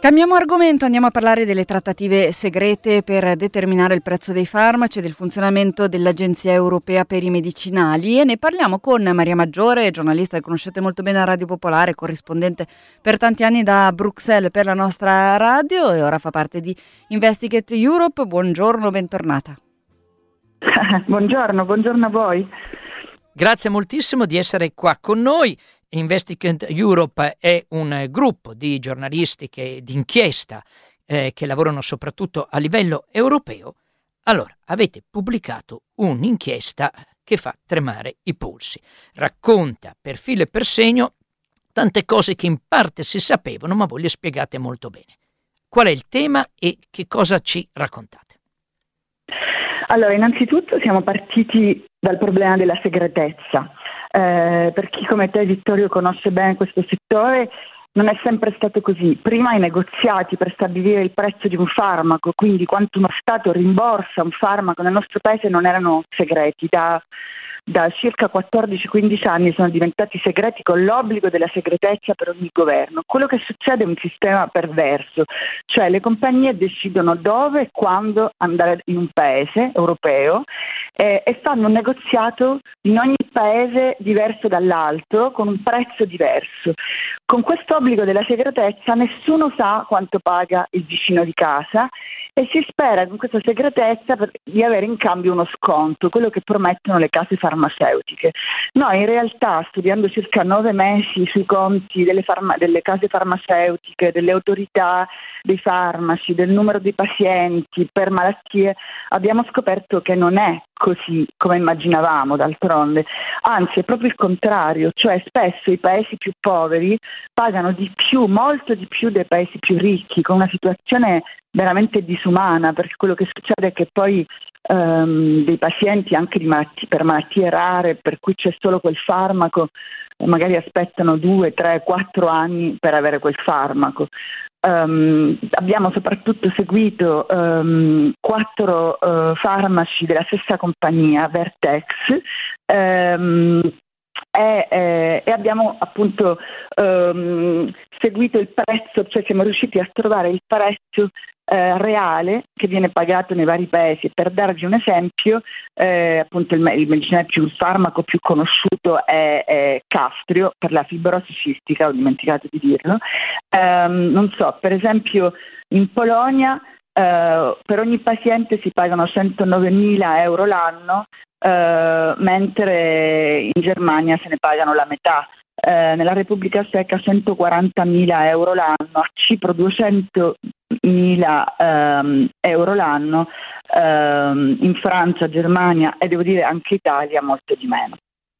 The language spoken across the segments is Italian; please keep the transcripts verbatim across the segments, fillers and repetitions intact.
Cambiamo argomento, andiamo a parlare delle trattative segrete per determinare il prezzo dei farmaci e del funzionamento dell'Agenzia Europea per i Medicinali, e ne parliamo con Maria Maggiore, giornalista che conoscete molto bene a Radio Popolare, corrispondente per tanti anni da Bruxelles per la nostra radio e ora fa parte di Investigate Europe. Buongiorno, bentornata. Buongiorno, buongiorno a voi. Grazie moltissimo di essere qua con noi. Investigate Europe è un gruppo di giornalisti che, di inchiesta eh, che lavorano soprattutto a livello europeo. Allora, avete pubblicato un'inchiesta che fa tremare i polsi. Racconta per filo e per segno tante cose che in parte si sapevano, ma voi le spiegate molto bene. Qual è il tema e che cosa ci raccontate? Allora, innanzitutto siamo partiti dal problema della segretezza. Eh, per chi come te, Vittorio, conosce bene questo settore, non è sempre stato così. Prima i negoziati per stabilire il prezzo di un farmaco, quindi quanto uno Stato rimborsa un farmaco nel nostro paese, non erano segreti. Da, da circa quattordici quindici anni sono diventati segreti con l'obbligo della segretezza per ogni governo. Quello che succede è un sistema perverso, cioè le compagnie decidono dove e quando andare in un paese europeo eh, e fanno un negoziato in ogni paese diverso dall'altro con un prezzo diverso. Con questo obbligo della segretezza nessuno sa quanto paga il vicino di casa e si spera con questa segretezza per, di avere in cambio uno sconto, quello che promettono le case farmaceutiche. Noi in realtà, studiando circa nove mesi sui conti delle, farma, delle case farmaceutiche, delle autorità dei farmaci, del numero di pazienti per malattie, abbiamo scoperto che non è così come immaginavamo, d'altronde. Anzi, è proprio il contrario, cioè spesso i paesi più poveri pagano di più, molto di più dei paesi più ricchi, con una situazione veramente disumana, perché quello che succede è che poi um, dei pazienti anche di malattie, per malattie rare, per cui c'è solo quel farmaco, magari aspettano due, tre, quattro anni per avere quel farmaco. Um, abbiamo soprattutto seguito um, quattro uh, farmaci della stessa compagnia, Vertex, um, e, eh, e abbiamo appunto um, seguito il prezzo, cioè siamo riusciti a trovare il prezzo eh, reale che viene pagato nei vari paesi. Per darvi un esempio, eh, appunto il, il medicinale più, il farmaco più conosciuto è, è Kaftrio per la fibrosi cistica, ho dimenticato di dirlo. Um, non so, per esempio in Polonia uh, per ogni paziente si pagano centonovemila euro l'anno, uh, mentre in Germania se ne pagano la metà. Eh, nella Repubblica Ceca centoquarantamila euro l'anno, a Cipro duecentomila ehm, euro l'anno, ehm, in Francia, Germania e devo dire anche Italia molto di meno.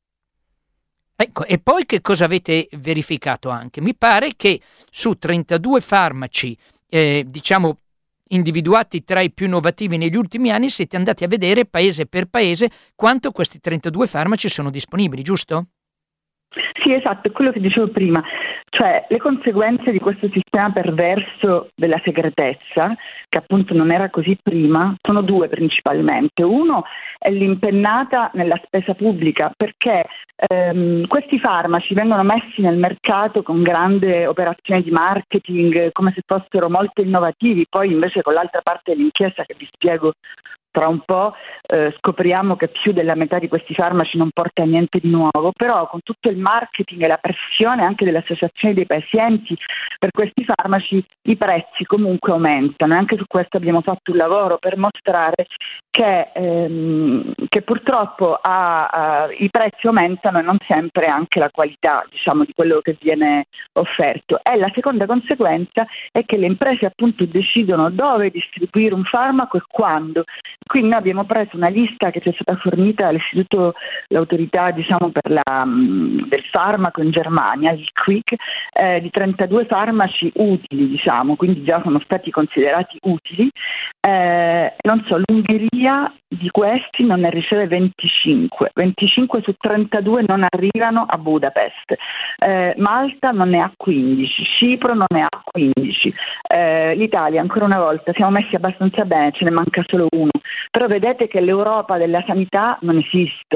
Ecco, e poi che cosa avete verificato anche? Mi pare che su trentadue farmaci, eh, diciamo, individuati tra i più innovativi negli ultimi anni, siete andati a vedere paese per paese quanto questi trentadue farmaci sono disponibili, giusto? Sì, esatto, è quello che dicevo prima, cioè le conseguenze di questo sistema perverso della segretezza, che appunto non era così prima, sono due principalmente. Uno è l'impennata nella spesa pubblica, perché ehm, questi farmaci vengono messi nel mercato con grande operazione di marketing, come se fossero molto innovativi, poi invece con l'altra parte dell'inchiesta che vi spiego tra un po' eh, scopriamo che più della metà di questi farmaci non porta niente di nuovo, però con tutto il marketing e la pressione anche delle associazioni dei pazienti per questi farmaci i prezzi comunque aumentano, e anche su questo abbiamo fatto un lavoro per mostrare che, ehm, che purtroppo a, a, i prezzi aumentano e non sempre anche la qualità, diciamo, di quello che viene offerto. E la seconda conseguenza è che le imprese appunto decidono dove distribuire un farmaco e quando. Quindi noi abbiamo preso una lista che ci è stata fornita dall'istituto, l'autorità diciamo per la, del farmaco in Germania, il Quick, eh, di trentadue farmaci utili, diciamo, quindi già sono stati considerati utili. Eh, non so, l'Ungheria di questi non ne riceve venticinque, venticinque su trentadue non arrivano a Budapest, eh, Malta non ne ha quindici, Cipro non ne ha quindici, eh, l'Italia ancora una volta siamo messi abbastanza bene, ce ne manca solo uno, però vedete che l'Europa della sanità non esiste,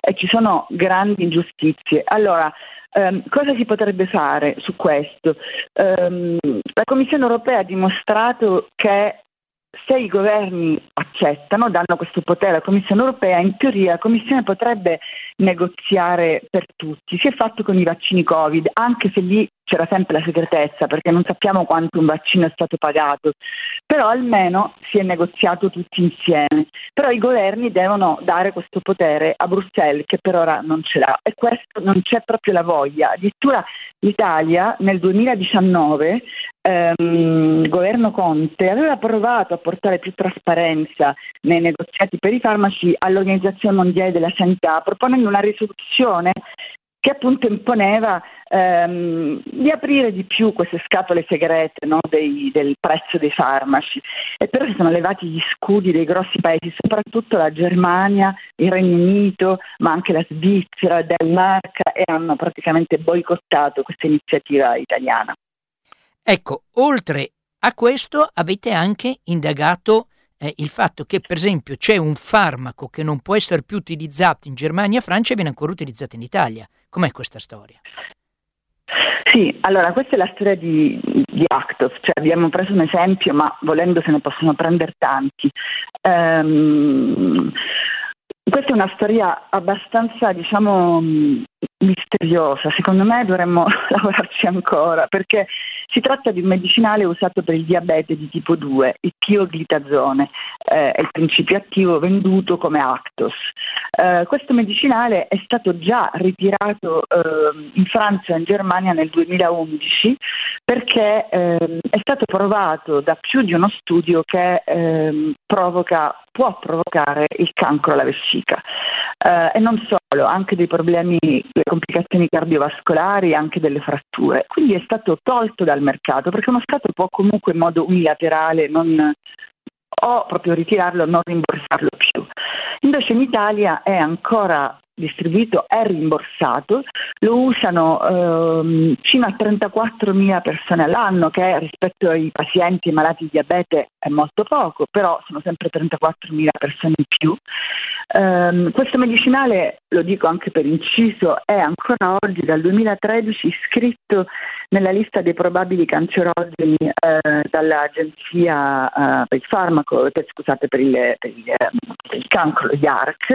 e ci sono grandi ingiustizie. Allora, Um, cosa si potrebbe fare su questo? Um, la Commissione europea ha dimostrato che se i governi accettano, danno questo potere alla Commissione europea, in teoria la Commissione potrebbe negoziare per tutti. Si è fatto con i vaccini Covid, anche se lì c'era sempre la segretezza, perché non sappiamo quanto un vaccino è stato pagato, però almeno si è negoziato tutti insieme. Però i governi devono dare questo potere a Bruxelles, che per ora non ce l'ha, e questo non c'è proprio la voglia. Addirittura l'Italia nel duemiladiciannove, ehm, il governo Conte, aveva provato a portare più trasparenza nei negoziati per i farmaci all'Organizzazione Mondiale della Sanità, proponendo una risoluzione che appunto imponeva ehm, di aprire di più queste scatole segrete, no, dei, del prezzo dei farmaci. E però si sono levati gli scudi dei grossi paesi, soprattutto la Germania, il Regno Unito, ma anche la Svizzera, Danimarca, e hanno praticamente boicottato questa iniziativa italiana. Ecco, oltre a questo avete anche indagato eh, il fatto che, per esempio, c'è un farmaco che non può essere più utilizzato in Germania e Francia e viene ancora utilizzato in Italia. Com'è questa storia? Sì, allora questa è la storia di, di Actos, cioè abbiamo preso un esempio, ma volendo se ne possono prendere tanti. Um, questa è una storia abbastanza, diciamo, misteriosa. Secondo me dovremmo lavorarci ancora, perché si tratta di un medicinale usato per il diabete di tipo due, il pioglitazone, eh, è il principio attivo venduto come Actos. Eh, questo medicinale è stato già ritirato eh, in Francia e in Germania nel duemilaundici perché eh, è stato provato da più di uno studio che eh, provoca, può provocare il cancro alla vescica. Eh, e non solo, anche dei problemi, le complicazioni cardiovascolari, anche delle fratture. Quindi è stato tolto dal mercato perché uno Stato può comunque in modo unilaterale non, o proprio ritirarlo o non rimborsarlo più. Invece in Italia è ancora distribuito, è rimborsato, lo usano ehm, fino a trentaquattromila persone all'anno, che rispetto ai pazienti malati di diabete è molto poco, però sono sempre trentaquattromila persone in più. Um, questo medicinale, lo dico anche per inciso, è ancora oggi dal duemilatredici iscritto nella lista dei probabili cancerogeni eh, dall'Agenzia eh, per il farmaco, per, scusate, per il, per il, per il cancro, I A R C.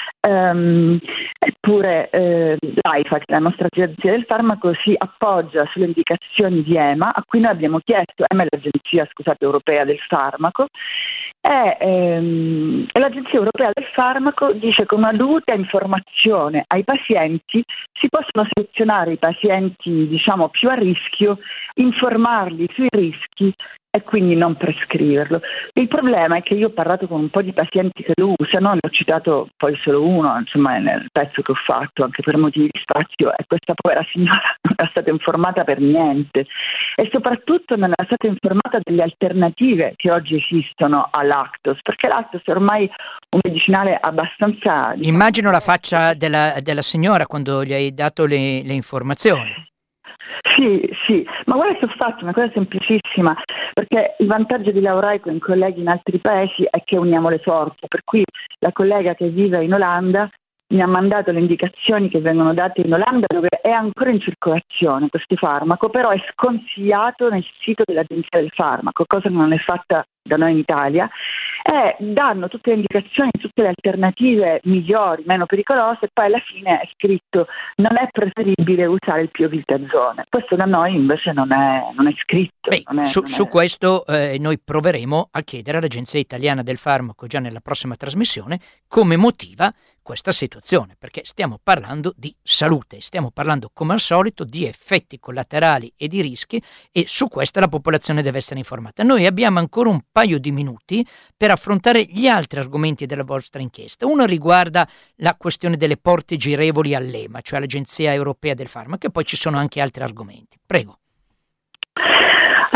Um, eppure eh, l'AIFA, la nostra agenzia del farmaco, si appoggia sulle indicazioni di EMA, a cui noi abbiamo chiesto, EMA è l'agenzia, scusate, europea del farmaco, e, ehm, e l'agenzia europea del farmaco dice che con una dovuta informazione ai pazienti si possono selezionare i pazienti, diciamo, più a rischio, informarli sui rischi e quindi non prescriverlo. Il problema è che io ho parlato con un po' di pazienti che lo usano, ne ho citato poi solo uno, insomma, nel pezzo che ho fatto, anche per motivi di spazio, e questa povera signora non è stata informata per niente e soprattutto non è stata informata delle alternative che oggi esistono all'Actos, perché l'Actos è ormai un medicinale abbastanza... Diciamo, immagino la faccia della, della signora quando gli hai dato le, le informazioni. Sì, sì, ma guarda che ho fatto una cosa semplicissima, perché il vantaggio di lavorare con colleghi in altri paesi è che uniamo le forze, per cui la collega che vive in Olanda mi ha mandato le indicazioni che vengono date in Olanda, dove è ancora in circolazione questo farmaco, però è sconsigliato nel sito dell'Agenzia del Farmaco, cosa che non è fatta da noi in Italia, e danno tutte le indicazioni, tutte le alternative migliori, meno pericolose, e poi alla fine è scritto non è preferibile usare il pioglitazone. Questo da noi invece non è, non è scritto. Beh, non è, su, non su è... questo eh, noi proveremo a chiedere all'Agenzia Italiana del Farmaco già nella prossima trasmissione come motiva questa situazione, perché stiamo parlando di salute, stiamo parlando come al solito di effetti collaterali e di rischi, e su questo la popolazione deve essere informata. Noi abbiamo ancora un paio di minuti per affrontare gli altri argomenti della vostra inchiesta. Uno riguarda la questione delle porte girevoli all'EMA, cioè all'Agenzia Europea del Farmaco, e poi ci sono anche altri argomenti. Prego.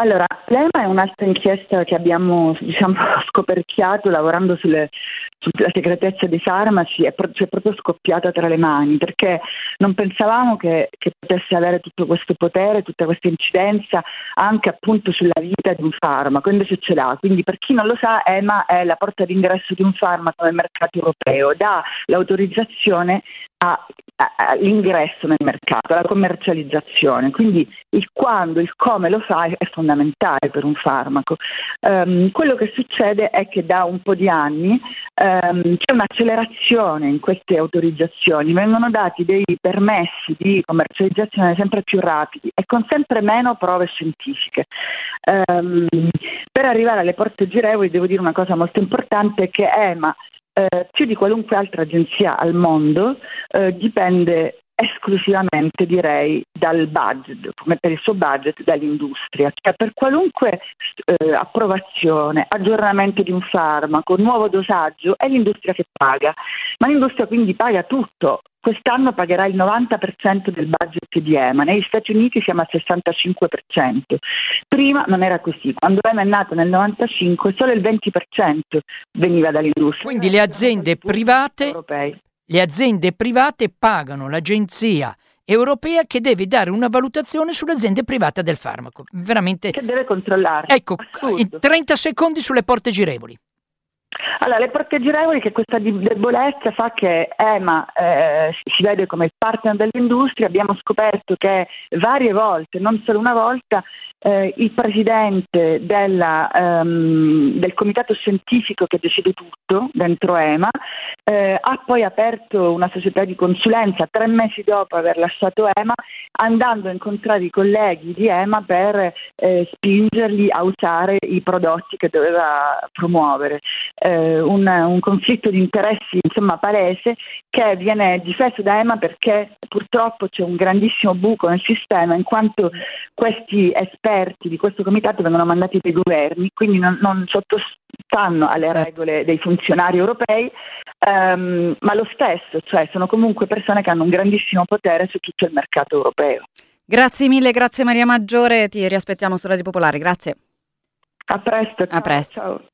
Allora, l'E M A è un'altra inchiesta che abbiamo, diciamo, scoperchiato lavorando sulle, sulla segretezza dei farmaci, è pro- ci è proprio scoppiata tra le mani, perché non pensavamo che, che potesse avere tutto questo potere, tutta questa incidenza anche appunto sulla vita di un farmaco, invece ce l'ha. Quindi per chi non lo sa, E M A è la porta d'ingresso di un farmaco nel mercato europeo, dà l'autorizzazione a, a, all'ingresso nel mercato, alla commercializzazione, quindi il quando, il come lo fa è fondamentale per un farmaco. Um, quello che succede è che da un po' di anni um, c'è un'accelerazione in queste autorizzazioni, vengono dati dei permessi di commercializzazione sempre più rapidi e con sempre meno prove scientifiche. Um, per arrivare alle porte girevoli devo dire una cosa molto importante, che E M A Eh, più di qualunque altra agenzia al mondo eh, dipende esclusivamente, direi, dal budget, come per il suo budget, dall'industria. Cioè, per qualunque eh, approvazione, aggiornamento di un farmaco, nuovo dosaggio, è l'industria che paga, ma l'industria quindi paga tutto. Quest'anno pagherà il novanta per cento del budget di E M A, negli Stati Uniti siamo al sessantacinque per cento. Prima non era così, quando E M A è nato nel novantacinque solo il venti per cento veniva dall'industria. Quindi le aziende private, europei. le aziende private pagano l'agenzia europea che deve dare una valutazione sull'azienda privata del farmaco. Veramente. Che deve controllare. Ecco, Assurdo. in trenta secondi sulle porte girevoli. Allora, le porte girevoli, che questa debolezza fa che E M A eh, si vede come il partner dell'industria. Abbiamo scoperto che varie volte, non solo una volta, eh, il presidente della, um, del comitato scientifico che decide tutto dentro E M A eh, ha poi aperto una società di consulenza tre mesi dopo aver lasciato E M A, andando a incontrare i colleghi di E M A per eh, spingerli a usare i prodotti che doveva promuovere. Eh, un, un conflitto di interessi, insomma, palese, che viene difeso da E M A perché purtroppo c'è un grandissimo buco nel sistema, in quanto questi esperti di questo comitato vengono mandati dai governi, quindi non, non sottostanno alle certo. regole dei funzionari europei, um, ma lo stesso, cioè sono comunque persone che hanno un grandissimo potere su tutto il mercato europeo. Grazie mille, grazie Maria Maggiore, ti riaspettiamo su Radio Popolare, grazie. A presto. A Ciao, presto. Ciao.